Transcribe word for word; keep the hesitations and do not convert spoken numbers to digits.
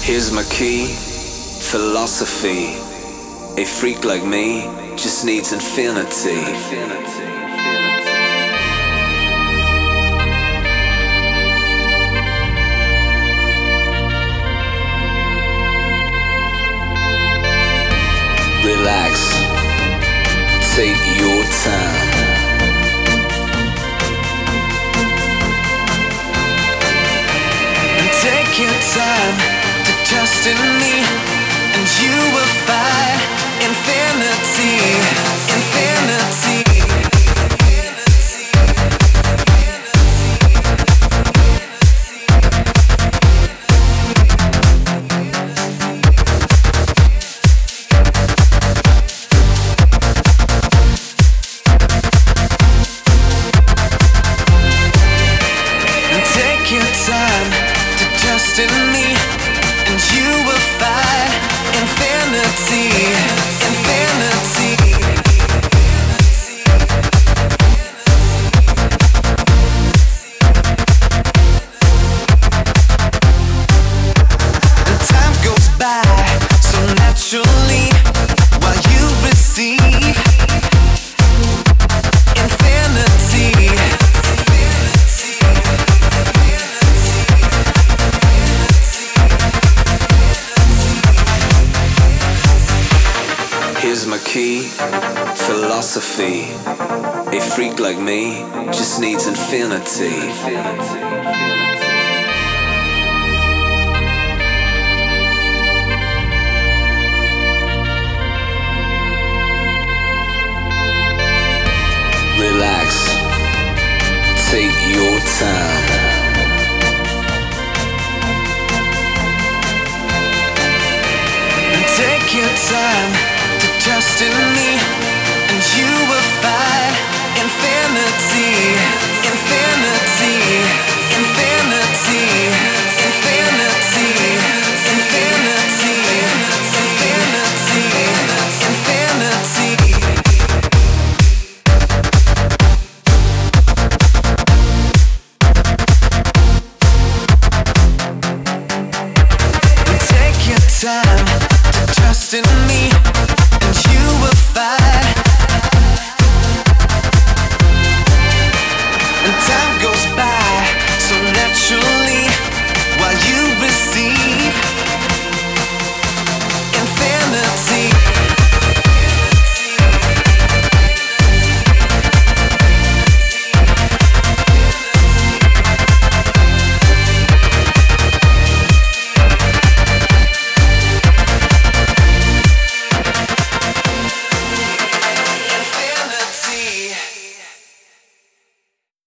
Here's my key, philosophy. A freak like me just needs infinity. Relax, take your time. Take your time to trust in me, and you will find infinity, infinity. Take your time to trust in me, and you will find infinity, infinity. And time goes by so naturally while you receive infinity. Here's my key, philosophy. A freak like me just needs infinity. Relax, take your time. Take your time to trust in me, and you will find infinity, infinity, infinity, infinity, infinity, infinity, infinity. Take your time to trust in me.